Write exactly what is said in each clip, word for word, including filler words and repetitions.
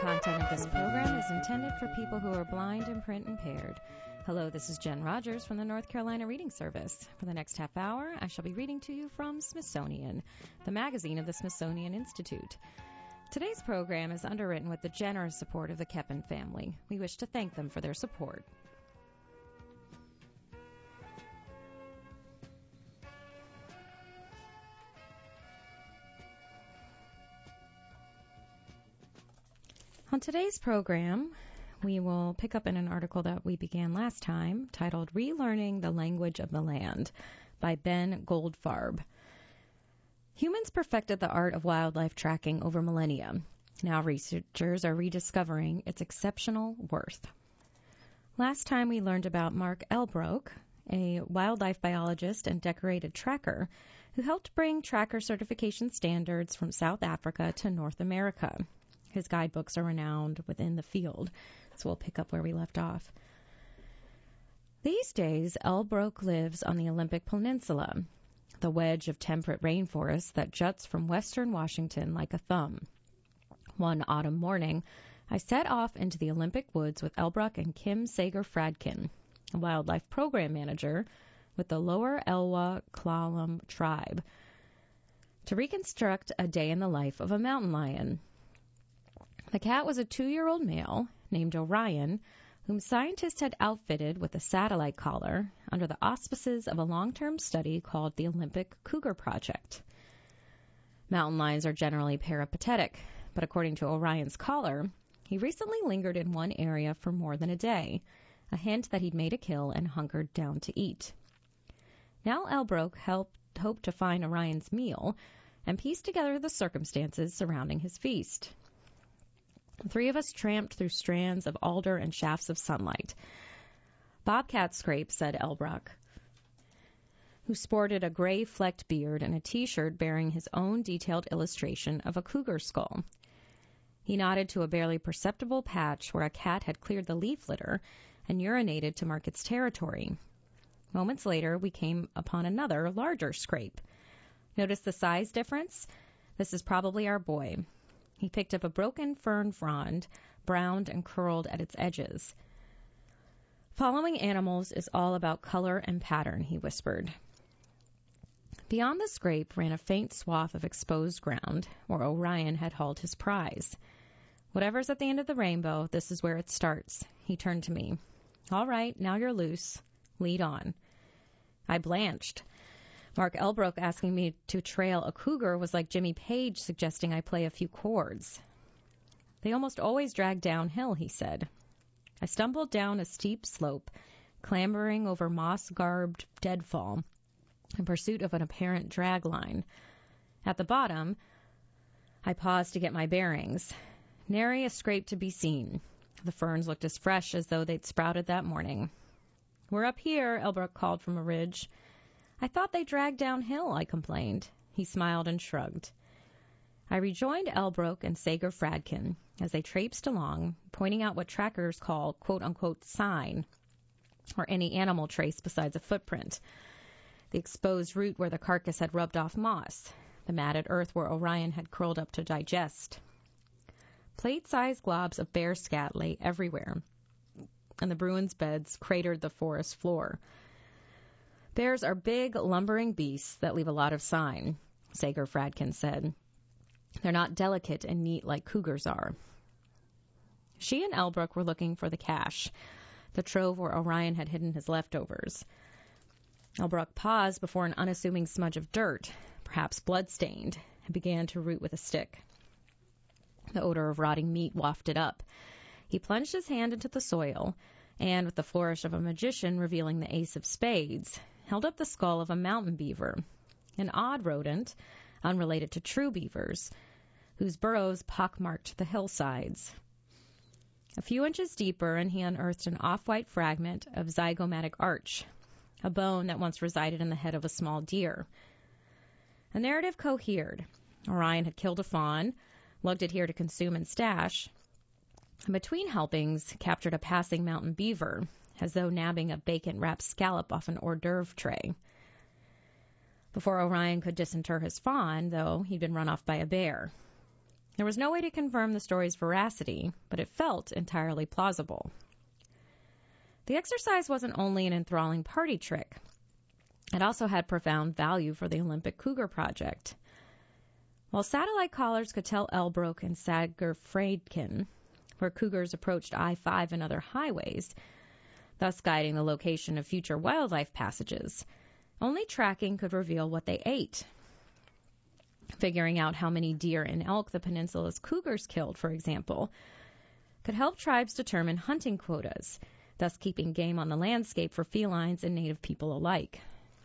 content of this program is intended for people who are blind and print impaired. Hello, this is Jen Rogers from the North Carolina Reading Service. For the next half hour, I shall be reading to you from Smithsonian, the magazine of the Smithsonian Institute. Today's program is underwritten with the generous support of the Keppen family. We wish to thank them for their support. On today's program, we will pick up in an article that we began last time titled Relearning the Language of the Land by Ben Goldfarb. Humans perfected the art of wildlife tracking over millennia. Now researchers are rediscovering its exceptional worth. Last time we learned about Mark Elbrook, a wildlife biologist and decorated tracker who helped bring tracker certification standards from South Africa to North America. His guidebooks are renowned within the field, so we'll pick up where we left off. These days, Elbrook lives on the Olympic Peninsula, the wedge of temperate rainforest that juts from western Washington like a thumb. One autumn morning, I set off into the Olympic woods with Elbrook and Kim Sager-Fradkin, a wildlife program manager with the Lower Elwha Klallam tribe, to reconstruct a day in the life of a mountain lion. The cat was a two-year-old male named Orion, whom scientists had outfitted with a satellite collar under the auspices of a long-term study called the Olympic Cougar Project. Mountain lions are generally peripatetic, but according to Orion's collar, he recently lingered in one area for more than a day, a hint that he'd made a kill and hunkered down to eat. Now Elbrook helped hoped to find Orion's meal and piece together the circumstances surrounding his feast. The three of us tramped through strands of alder and shafts of sunlight. Bobcat Scrape, said Elbrook, who sported a gray-flecked beard and a T-shirt bearing his own detailed illustration of a cougar skull. He nodded to a barely perceptible patch where a cat had cleared the leaf litter and urinated to mark its territory. Moments later, we came upon another, larger scrape. Notice the size difference? This is probably our boy. He picked up a broken fern frond, browned and curled at its edges. Following animals is all about color and pattern, he whispered. Beyond the scrape ran a faint swath of exposed ground where Orion had hauled his prize. Whatever's at the end of the rainbow, this is where it starts. He turned to me. All right, now you're loose. Lead on. I blanched. Mark Elbrook asking me to trail a cougar was like Jimmy Page suggesting I play a few chords. They almost always drag downhill, he said. I stumbled down a steep slope, clambering over moss-garbed deadfall in pursuit of an apparent drag line. At the bottom, I paused to get my bearings. Nary a scrape to be seen. The ferns looked as fresh as though they'd sprouted that morning. We're up here, Elbrook called from a ridge. I thought they dragged downhill, I complained. He smiled and shrugged. I rejoined Elbrook and Sager-Fradkin as they traipsed along, pointing out what trackers call quote-unquote sign, or any animal trace besides a footprint. The exposed root where the carcass had rubbed off moss, the matted earth where Orion had curled up to digest. Plate-sized globs of bear scat lay everywhere, and the Bruins beds cratered the forest floor. Bears are big, lumbering beasts that leave a lot of sign, Sager-Fradkin said. They're not delicate and neat like cougars are. She and Elbrook were looking for the cache, the trove where Orion had hidden his leftovers. Elbrook paused before an unassuming smudge of dirt, perhaps blood-stained, and began to root with a stick. The odor of rotting meat wafted up. He plunged his hand into the soil, and with the flourish of a magician revealing the ace of spades, held up the skull of a mountain beaver, an odd rodent, unrelated to true beavers, whose burrows pockmarked the hillsides. A few inches deeper, and he unearthed an off-white fragment of zygomatic arch, a bone that once resided in the head of a small deer. A narrative cohered. Orion had killed a fawn, lugged it here to consume and stash, and between helpings captured a passing mountain beaver, as though nabbing a bacon-wrapped scallop off an hors d'oeuvre tray. Before Orion could disinter his fawn, though, he'd been run off by a bear. There was no way to confirm the story's veracity, but it felt entirely plausible. The exercise wasn't only an enthralling party trick. It also had profound value for the Olympic Cougar Project. While satellite collars could tell Elbrook and Sager-Fradkin where cougars approached I five and other highways, thus guiding the location of future wildlife passages, only tracking could reveal what they ate. Figuring out how many deer and elk the peninsula's cougars killed, for example, could help tribes determine hunting quotas, thus keeping game on the landscape for felines and native people alike.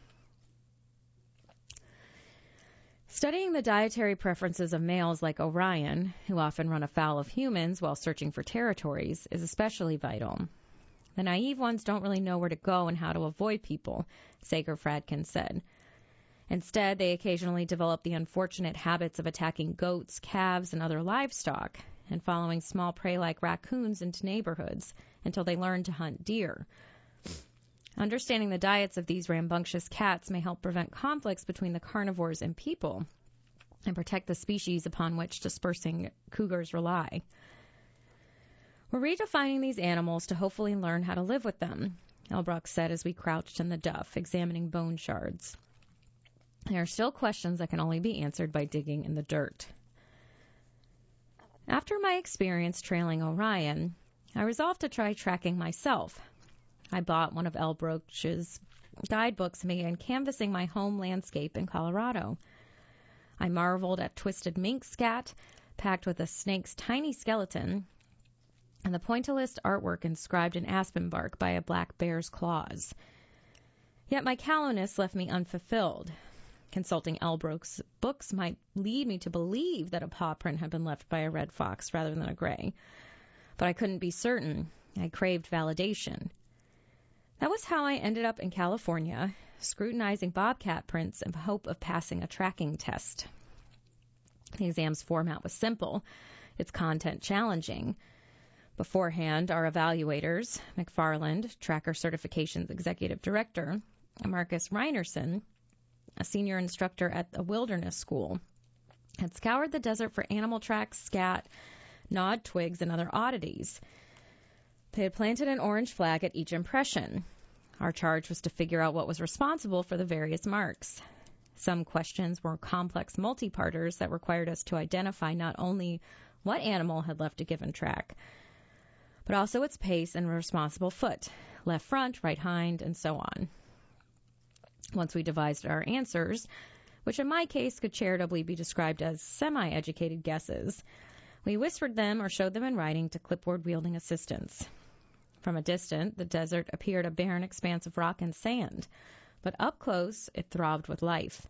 Studying the dietary preferences of males like Orion, who often run afoul of humans while searching for territories, is especially vital. The naive ones don't really know where to go and how to avoid people, Sager-Fradkin said. Instead, they occasionally develop the unfortunate habits of attacking goats, calves, and other livestock, and following small prey like raccoons into neighborhoods until they learn to hunt deer. Understanding the diets of these rambunctious cats may help prevent conflicts between the carnivores and people and protect the species upon which dispersing cougars rely. We're redefining these animals to hopefully learn how to live with them, Elbrook said as we crouched in the duff, examining bone shards. There are still questions that can only be answered by digging in the dirt. After my experience trailing Orion, I resolved to try tracking myself. I bought one of Elbrook's guidebooks and began canvassing my home landscape in Colorado. I marveled at twisted mink scat, packed with a snake's tiny skeleton, and the pointillist artwork inscribed in aspen bark by a black bear's claws. Yet my callowness left me unfulfilled. Consulting Elbrook's books might lead me to believe that a paw print had been left by a red fox rather than a gray. But I couldn't be certain. I craved validation. That was how I ended up in California, scrutinizing bobcat prints in hope of passing a tracking test. The exam's format was simple, its content challenging. Beforehand, our evaluators, McFarland, Tracker Certification's executive director, and Marcus Reinerson, a senior instructor at a wilderness school, had scoured the desert for animal tracks, scat, gnawed twigs, and other oddities. They had planted an orange flag at each impression. Our charge was to figure out what was responsible for the various marks. Some questions were complex multi-parters that required us to identify not only what animal had left a given track, but also its pace and responsible foot, left front, right hind, and so on. Once we devised our answers, which in my case could charitably be described as semi-educated guesses, we whispered them or showed them in writing to clipboard-wielding assistants. From a distance, the desert appeared a barren expanse of rock and sand, but up close it throbbed with life.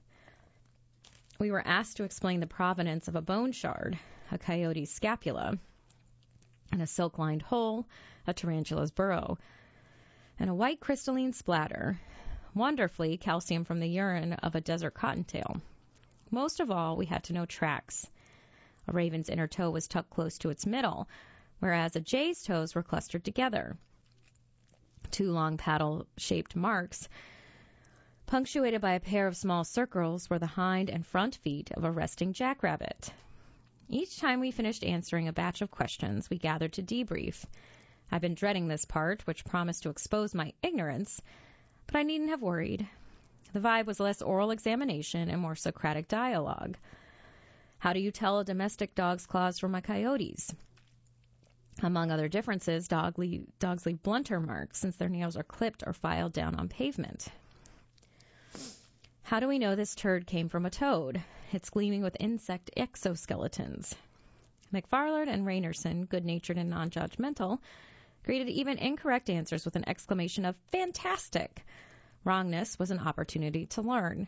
We were asked to explain the provenance of a bone shard, a coyote's scapula, and a silk-lined hole, a tarantula's burrow, and a white crystalline splatter, wonderfully calcium from the urine of a desert cottontail. Most of all, we had to know tracks. A raven's inner toe was tucked close to its middle, whereas a jay's toes were clustered together. Two long paddle-shaped marks, punctuated by a pair of small circles, were the hind and front feet of a resting jackrabbit. Each time we finished answering a batch of questions, we gathered to debrief. I've been dreading this part, which promised to expose my ignorance, but I needn't have worried. The vibe was less oral examination and more Socratic dialogue. How do you tell a domestic dog's claws from a coyote's? Among other differences, dog leave, dogs leave blunter marks since their nails are clipped or filed down on pavement. How do we know this turd came from a toad? It's gleaming with insect exoskeletons. McFarland and Reinerson, good-natured and non-judgmental, greeted even incorrect answers with an exclamation of fantastic. Wrongness was an opportunity to learn.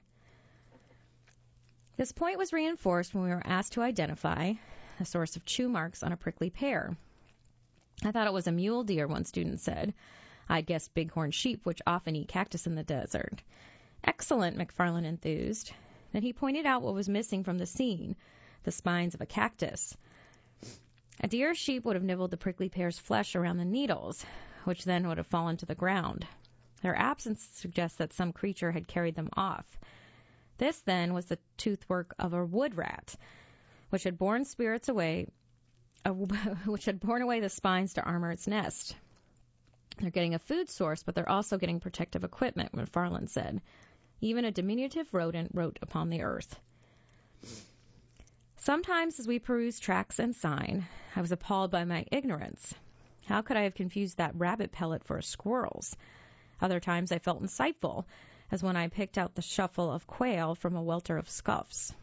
This point was reinforced when we were asked to identify a source of chew marks on a prickly pear. I thought it was a mule deer, one student said. I guessed bighorn sheep, which often eat cactus in the desert. Excellent, McFarland enthused. Then he pointed out what was missing from the scene, the spines of a cactus. A deer or sheep would have nibbled the prickly pear's flesh around the needles, which then would have fallen to the ground. Their absence suggests that some creature had carried them off. This, then, was the toothwork of a wood rat, which had borne spirits away, uh, which had borne away the spines to armor its nest. They're getting a food source, but they're also getting protective equipment, McFarland said. Even a diminutive rodent wrote upon the earth. Sometimes as we perused tracks and sign, I was appalled by my ignorance. How could I have confused that rabbit pellet for a squirrel's? Other times I felt insightful, as when I picked out the shuffle of quail from a welter of scuffs.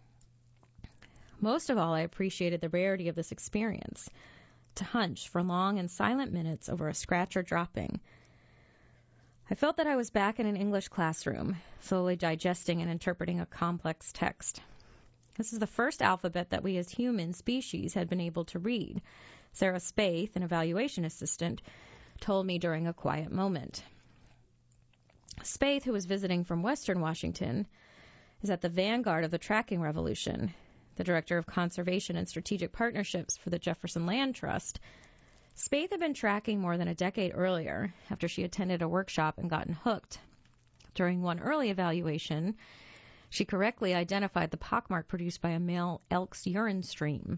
Most of all, I appreciated the rarity of this experience, to hunch for long and silent minutes over a scratch or dropping. I felt that I was back in an English classroom, slowly digesting and interpreting a complex text. This is the first alphabet that we as human species had been able to read, Sarah Spaeth, an evaluation assistant, told me during a quiet moment. Spaeth, who was visiting from Western Washington, is at the vanguard of the tracking revolution. The director of conservation and strategic partnerships for the Jefferson Land Trust. Spaeth had been tracking more than a decade earlier after she attended a workshop and gotten hooked. During one early evaluation, she correctly identified the pockmark produced by a male elk's urine stream.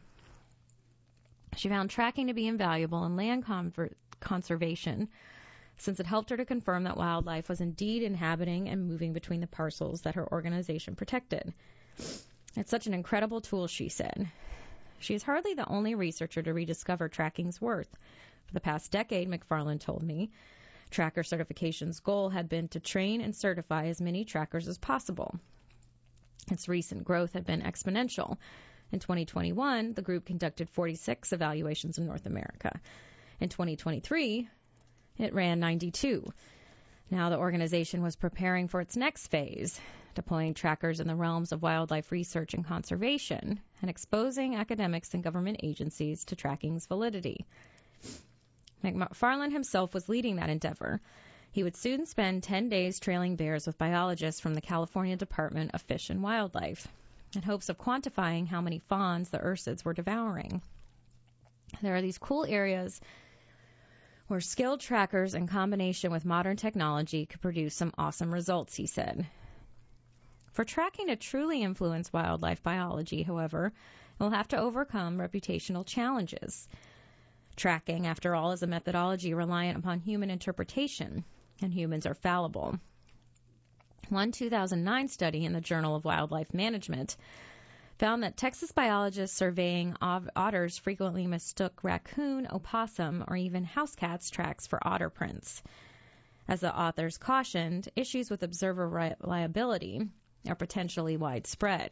She found tracking to be invaluable in land conver- conservation since it helped her to confirm that wildlife was indeed inhabiting and moving between the parcels that her organization protected. It's such an incredible tool, she said. She is hardly the only researcher to rediscover tracking's worth. For the past decade, McFarland told me, Tracker Certification's goal had been to train and certify as many trackers as possible. Its recent growth had been exponential. In twenty twenty-one, the group conducted forty-six evaluations in North America. In twenty twenty-three, it ran ninety-two. Now the organization was preparing for its next phase, deploying trackers in the realms of wildlife research and conservation, and exposing academics and government agencies to tracking's validity. McFarland himself was leading that endeavor. He would soon spend ten days trailing bears with biologists from the California Department of Fish and Wildlife, in hopes of quantifying how many fawns the ursids were devouring. There are these cool areas where skilled trackers in combination with modern technology could produce some awesome results, he said. For tracking to truly influence wildlife biology, however, it will have to overcome reputational challenges. Tracking, after all, is a methodology reliant upon human interpretation, and humans are fallible. One two thousand nine study in the Journal of Wildlife Management found that Texas biologists surveying otters frequently mistook raccoon, opossum, or even house cats' tracks for otter prints. As the authors cautioned, issues with observer reliability are potentially widespread.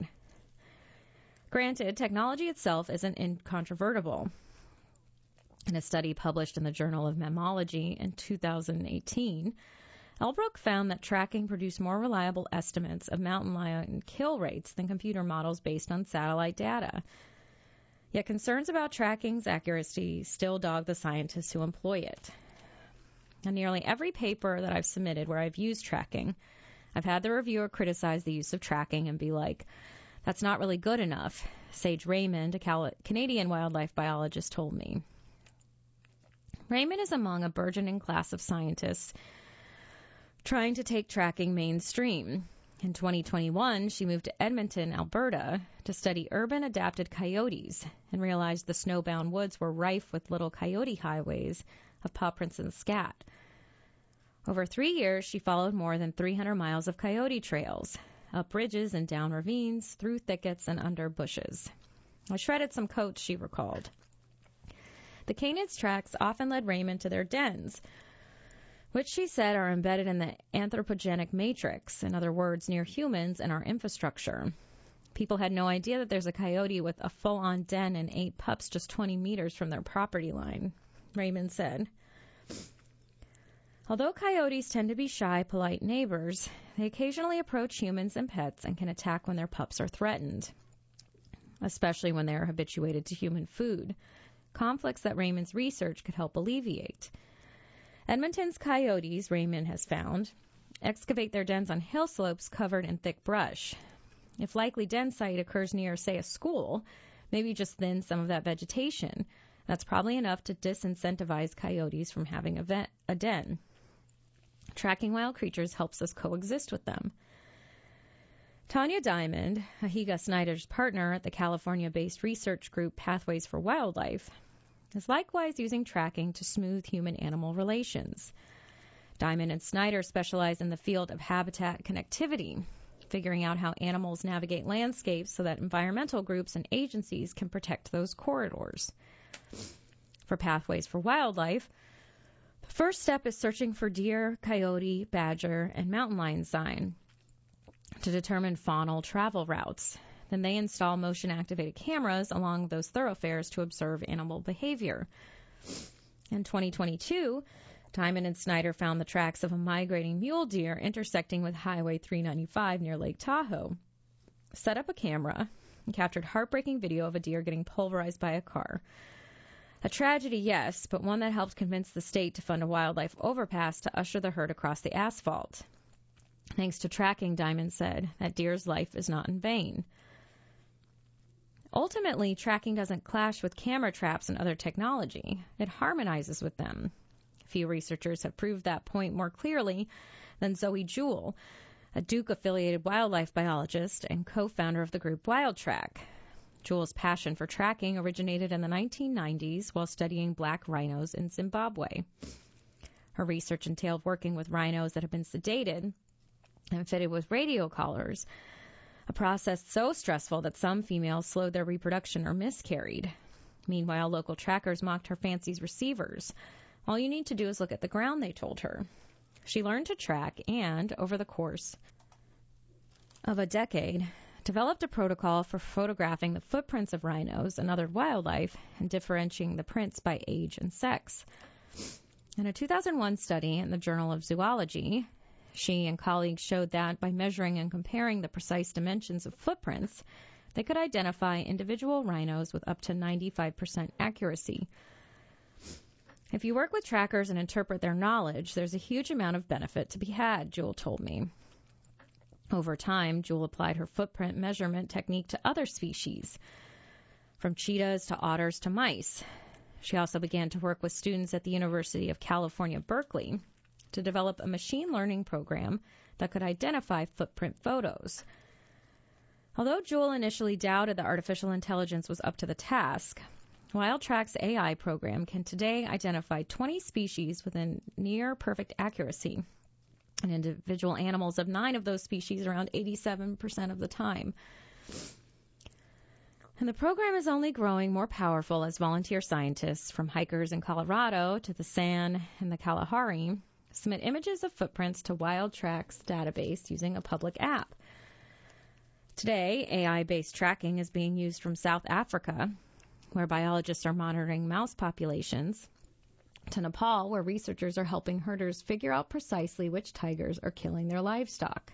Granted, technology itself isn't incontrovertible. In a study published in the Journal of Mammalogy in two thousand eighteen, Elbrook found that tracking produced more reliable estimates of mountain lion kill rates than computer models based on satellite data. Yet concerns about tracking's accuracy still dog the scientists who employ it. In nearly every paper that I've submitted where I've used tracking, I've had the reviewer criticize the use of tracking and be like, "That's not really good enough," Sage Raymond, a Cal- Canadian wildlife biologist, told me. Raymond is among a burgeoning class of scientists trying to take tracking mainstream. In twenty twenty-one, she moved to Edmonton, Alberta, to study urban adapted coyotes and realized the snowbound woods were rife with little coyote highways of paw prints and scat. Over three years, she followed more than three hundred miles of coyote trails, up ridges and down ravines, through thickets and under bushes. I shredded some coats, she recalled. The canids' tracks often led Raymond to their dens, which she said are embedded in the anthropogenic matrix, in other words, near humans and our infrastructure. People had no idea that there's a coyote with a full-on den and eight pups just twenty meters from their property line, Raymond said. Although coyotes tend to be shy, polite neighbors, they occasionally approach humans and pets and can attack when their pups are threatened, especially when they are habituated to human food, conflicts that Raymond's research could help alleviate. Edmonton's coyotes, Raymond has found, excavate their dens on hill slopes covered in thick brush. If likely den site occurs near, say, a school, maybe just thin some of that vegetation. That's probably enough to disincentivize coyotes from having a, vet, a den. Tracking wild creatures helps us coexist with them. Tanya Diamond, Ahiga Snyder's partner at the California-based research group Pathways for Wildlife, is likewise using tracking to smooth human-animal relations. Diamond and Snyder specialize in the field of habitat connectivity, figuring out how animals navigate landscapes so that environmental groups and agencies can protect those corridors. For Pathways for Wildlife, the first step is searching for deer, coyote, badger, and mountain lion sign to determine faunal travel routes. Then they install motion-activated cameras along those thoroughfares to observe animal behavior. In twenty twenty-two, Diamond and Snyder found the tracks of a migrating mule deer intersecting with Highway three ninety-five near Lake Tahoe. Set up a camera and captured heartbreaking video of a deer getting pulverized by a car. A tragedy, yes, but one that helped convince the state to fund a wildlife overpass to usher the herd across the asphalt. Thanks to tracking, Diamond said, that deer's life is not in vain. Ultimately, tracking doesn't clash with camera traps and other technology. It harmonizes with them. Few researchers have proved that point more clearly than Zoe Jewell, a Duke-affiliated wildlife biologist and co-founder of the group WildTrack. Jewell's passion for tracking originated in the nineteen nineties while studying black rhinos in Zimbabwe. Her research entailed working with rhinos that have been sedated and fitted with radio collars, a process so stressful that some females slowed their reproduction or miscarried. Meanwhile, local trackers mocked her fancy receivers. All you need to do is look at the ground, they told her. She learned to track and, over the course of a decade, developed a protocol for photographing the footprints of rhinos and other wildlife and differentiating the prints by age and sex. In a two thousand one study in the Journal of Zoology, she and colleagues showed that by measuring and comparing the precise dimensions of footprints, they could identify individual rhinos with up to ninety-five percent accuracy. If you work with trackers and interpret their knowledge, there's a huge amount of benefit to be had, Jewell told me. Over time, Jewell applied her footprint measurement technique to other species, from cheetahs to otters to mice. She also began to work with students at the University of California, Berkeley, to develop a machine learning program that could identify footprint photos. Although Jewell initially doubted that artificial intelligence was up to the task, WildTrack's A I program can today identify twenty species within near-perfect accuracy, and individual animals of nine of those species around eighty-seven percent of the time. And the program is only growing more powerful as volunteer scientists, from hikers in Colorado to the San and the Kalahari, submit images of footprints to WildTrack's database using a public app. Today, A I-based tracking is being used from South Africa, where biologists are monitoring mouse populations, to Nepal, where researchers are helping herders figure out precisely which tigers are killing their livestock.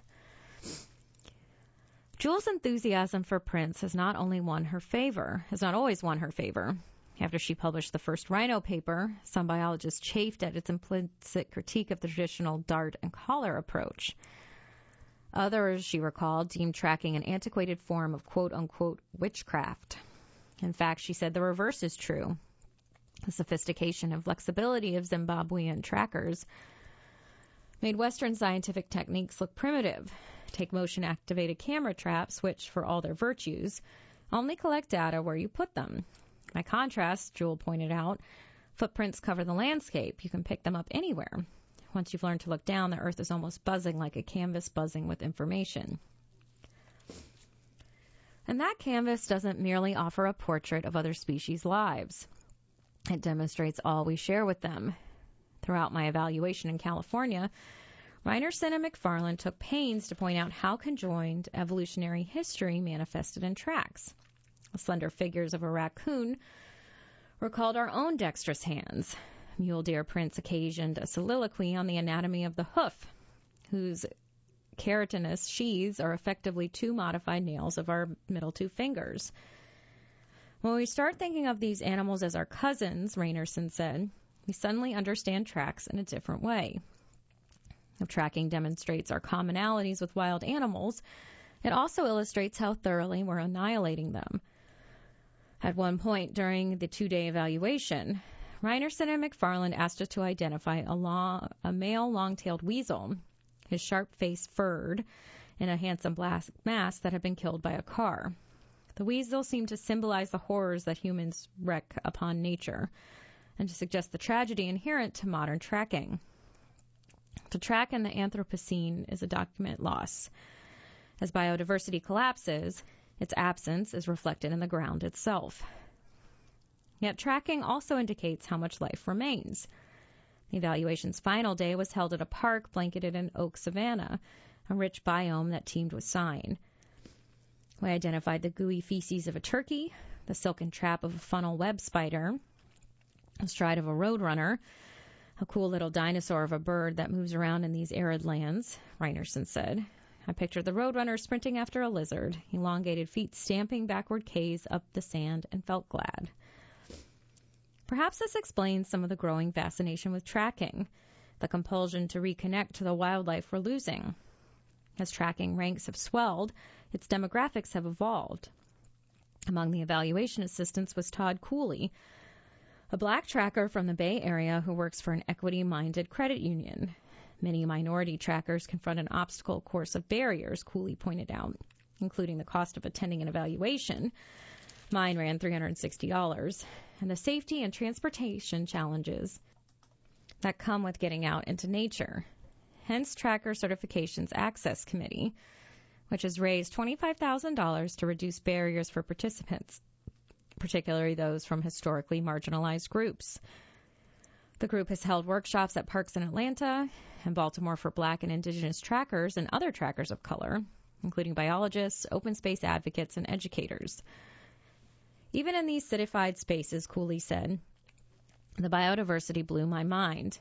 Jewell's enthusiasm for prints has not only won her favor, has not always won her favor. After she published the first rhino paper, some biologists chafed at its implicit critique of the traditional dart and collar approach. Others, she recalled, deemed tracking an antiquated form of quote-unquote witchcraft. In fact, she said the reverse is true. The sophistication and flexibility of Zimbabwean trackers made Western scientific techniques look primitive. Take motion-activated camera traps, which, for all their virtues, only collect data where you put them. By contrast, Jewell pointed out, footprints cover the landscape. You can pick them up anywhere. Once you've learned to look down, the earth is almost buzzing like a canvas buzzing with information. And that canvas doesn't merely offer a portrait of other species' lives. It demonstrates all we share with them. Throughout my evaluation in California, Reinerson and McFarland took pains to point out how conjoined evolutionary history manifested in tracks. The slender figures of a raccoon recalled our own dexterous hands. Mule deer prints occasioned a soliloquy on the anatomy of the hoof, whose keratinous sheaths are effectively two modified nails of our middle two fingers. When we start thinking of these animals as our cousins, Reinerson said, we suddenly understand tracks in a different way. If tracking demonstrates our commonalities with wild animals, it also illustrates how thoroughly we're annihilating them. At one point during the two-day evaluation, Reinerson and McFarland asked us to identify a, long, a male long-tailed weasel, his sharp face furred, in a handsome black mask that had been killed by a car. The weasel seemed to symbolize the horrors that humans wreak upon nature and to suggest the tragedy inherent to modern tracking. To track in the Anthropocene is a document loss. As biodiversity collapses, its absence is reflected in the ground itself. Yet tracking also indicates how much life remains. The evaluation's final day was held at a park blanketed in oak savanna, a rich biome that teemed with sign. We identified the gooey feces of a turkey, the silken trap of a funnel web spider, a stride of a roadrunner, a cool little dinosaur of a bird that moves around in these arid lands, Reinerson said. I pictured the roadrunner sprinting after a lizard, elongated feet stamping backward K's up the sand, and felt glad. Perhaps this explains some of the growing fascination with tracking, the compulsion to reconnect to the wildlife we're losing. As tracking ranks have swelled, its demographics have evolved. Among the evaluation assistants was Todd Cooley, a black tracker from the Bay Area who works for an equity-minded credit union. Many minority trackers confront an obstacle course of barriers, Cooley pointed out, including the cost of attending an evaluation. Mine ran three hundred sixty dollars, and the safety and transportation challenges that come with getting out into nature. Hence, Tracker Certification's Access Committee, which has raised twenty-five thousand dollars to reduce barriers for participants, particularly those from historically marginalized groups. The group has held workshops at parks in Atlanta and Baltimore for Black and Indigenous trackers and other trackers of color, including biologists, open space advocates, and educators. Even in these citified spaces, Cooley said, the biodiversity blew my mind.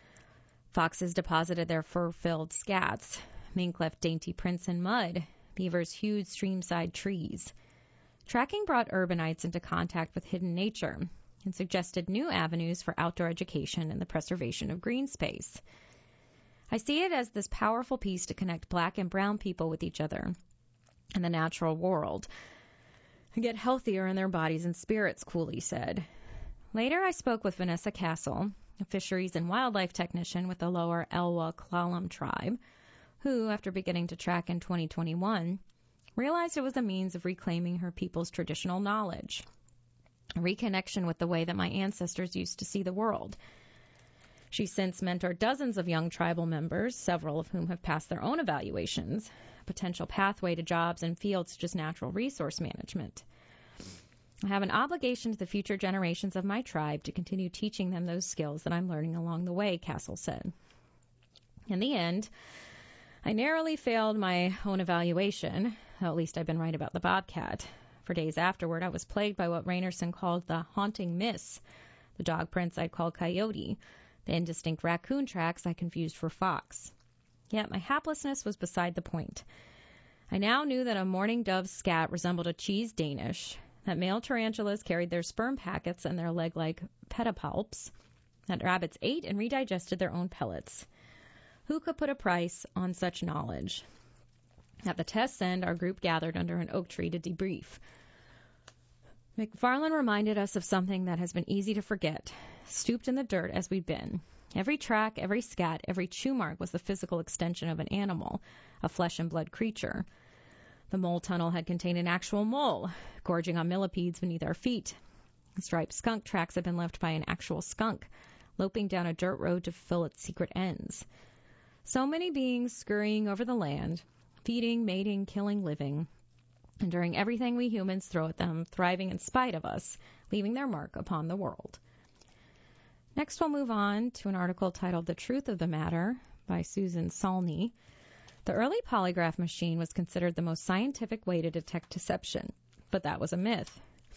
Foxes deposited their fur-filled scats. Mink left dainty prints in mud. Beavers hewed streamside trees. Tracking brought urbanites into contact with hidden nature and suggested new avenues for outdoor education and the preservation of green space. I see it as this powerful piece to connect black and brown people with each other and the natural world and get healthier in their bodies and spirits, Cooley said. Later, I spoke with Vanessa Castle, a fisheries and wildlife technician with the Lower Elwha Klallam tribe, who, after beginning to track in twenty twenty-one, realized it was a means of reclaiming her people's traditional knowledge, a reconnection with the way that my ancestors used to see the world. She's since mentored dozens of young tribal members, several of whom have passed their own evaluations, a potential pathway to jobs in fields such as natural resource management. I have an obligation to the future generations of my tribe to continue teaching them those skills that I'm learning along the way, Castle said. In the end, I narrowly failed my own evaluation, though at least I've been right about the bobcat. For days afterward, I was plagued by what Reinerson called the haunting miss, the dog prints I'd call coyote, the indistinct raccoon tracks I confused for fox. Yet my haplessness was beside the point. I now knew that a mourning dove's scat resembled a cheese Danish, that male tarantulas carried their sperm packets and their leg-like pedipalps, that rabbits ate and redigested their own pellets. Who could put a price on such knowledge? At the test's end, our group gathered under an oak tree to debrief. McFarland reminded us of something that has been easy to forget, stooped in the dirt as we'd been. Every track, every scat, every chew mark was the physical extension of an animal, a flesh and blood creature. The mole tunnel had contained an actual mole, gorging on millipedes beneath our feet. Striped skunk tracks had been left by an actual skunk, loping down a dirt road to fulfill its secret ends. So many beings scurrying over the land, feeding, mating, killing, living, enduring everything we humans throw at them, thriving in spite of us, leaving their mark upon the world. Next, we'll move on to an article titled The Truth of the Matter by Susan Salney. The early polygraph machine was considered the most scientific way to detect deception, but that was a myth.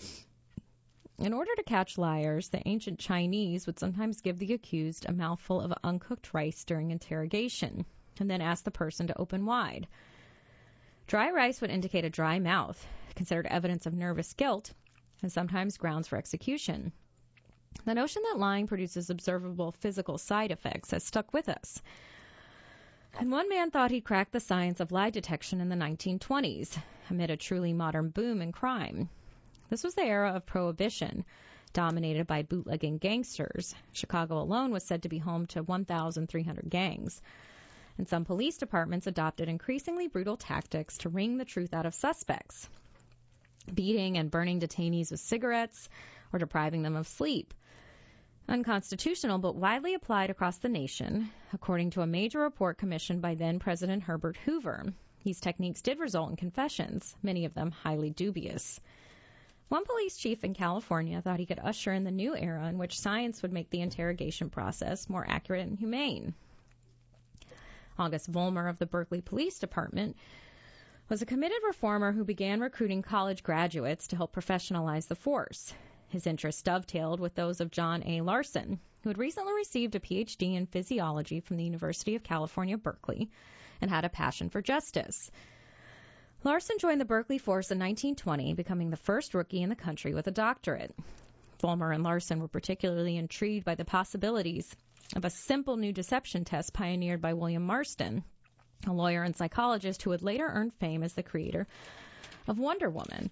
In order to catch liars, the ancient Chinese would sometimes give the accused a mouthful of uncooked rice during interrogation, and then ask the person to open wide. Dry rice would indicate a dry mouth, considered evidence of nervous guilt, and sometimes grounds for execution. The notion that lying produces observable physical side effects has stuck with us. And one man thought he'd cracked the science of lie detection in the nineteen twenties, amid a truly modern boom in crime. This was the era of prohibition, dominated by bootlegging gangsters. Chicago alone was said to be home to one thousand three hundred gangs. and some police departments adopted increasingly brutal tactics to wring the truth out of suspects, beating and burning detainees with cigarettes or depriving them of sleep. Unconstitutional but widely applied across the nation, according to a major report commissioned by then-President Herbert Hoover. These techniques did result in confessions, many of them highly dubious. One police chief in California thought he could usher in the new era in which science would make the interrogation process more accurate and humane. August Vollmer of the Berkeley Police Department was a committed reformer who began recruiting college graduates to help professionalize the force. His interests dovetailed with those of John A. Larson, who had recently received a P H D in physiology from the University of California, Berkeley, and had a passion for justice. Larson joined the Berkeley force in nineteen twenty, becoming the first rookie in the country with a doctorate. Vollmer and Larson were particularly intrigued by the possibilities of a simple new deception test pioneered by William Marston, a lawyer and psychologist who would later earn fame as the creator of Wonder Woman.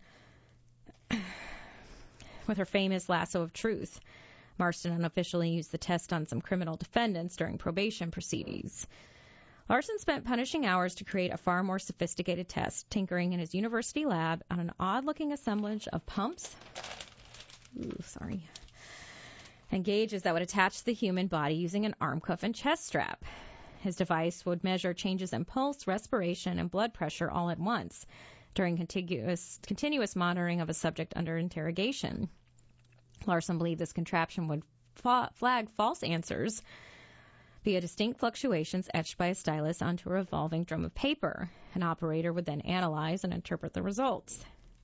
With her famous lasso of truth, Marston unofficially used the test on some criminal defendants during probation proceedings. Larson spent punishing hours to create a far more sophisticated test, tinkering in his university lab on an odd-looking assemblage of pumps ooh, sorry, and gauges that would attach to the human body using an arm cuff and chest strap. His device would measure changes in pulse, respiration, and blood pressure all at once during contiguous, continuous monitoring of a subject under interrogation. Larson believed this contraption would fa- flag false answers via distinct fluctuations etched by a stylus onto a revolving drum of paper. An operator would then analyze and interpret the results.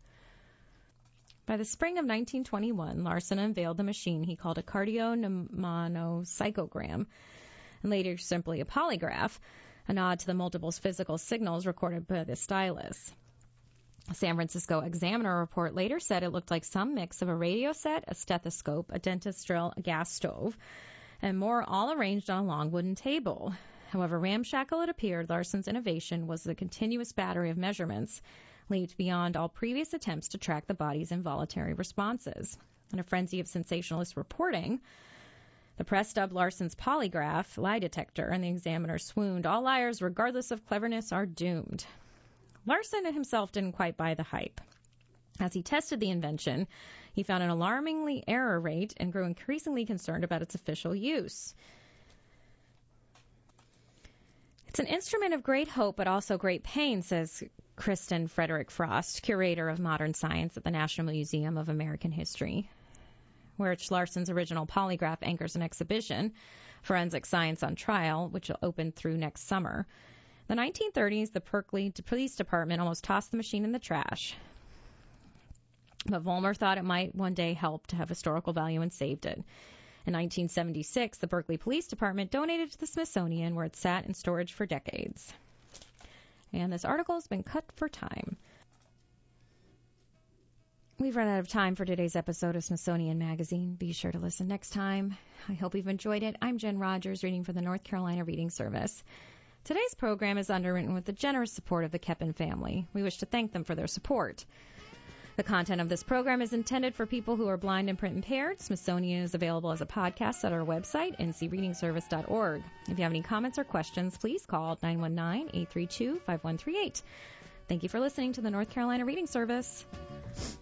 By the spring of nineteen twenty-one, Larson unveiled the machine he called a cardiomagnocyclogram, and later simply a polygraph, a nod to the multiple physical signals recorded by the stylus. A San Francisco Examiner report later said it looked like some mix of a radio set, a stethoscope, a dentist drill, a gas stove, and more, all arranged on a long wooden table. However ramshackle it appeared, Larson's innovation was the continuous battery of measurements leaped beyond all previous attempts to track the body's involuntary responses. In a frenzy of sensationalist reporting, the press dubbed Larson's polygraph lie detector, and the Examiner swooned, "All liars, regardless of cleverness, are doomed." Larson himself didn't quite buy the hype. As he tested the invention, he found an alarmingly error rate and grew increasingly concerned about its official use. It's an instrument of great hope but also great pain, says Kristen Frederick Frost, curator of modern science at the National Museum of American History, where Larson's original polygraph anchors an exhibition, Forensic Science on Trial, which will open through next summer. In the nineteen thirties, the Berkeley Police Department almost tossed the machine in the trash. But Vollmer thought it might one day help to have historical value and saved it. In nineteen seventy-six, the Berkeley Police Department donated it to the Smithsonian, where it sat in storage for decades. And this article has been cut for time. We've run out of time for today's episode of Smithsonian Magazine. Be sure to listen next time. I hope you've enjoyed it. I'm Jen Rogers, reading for the North Carolina Reading Service. Today's program is underwritten with the generous support of the Keppen family. We wish to thank them for their support. The content of this program is intended for people who are blind and print impaired. Smithsonian is available as a podcast at our website, n c reading service dot org. If you have any comments or questions, please call nine one nine, eight three two, five one three eight. Thank you for listening to the North Carolina Reading Service.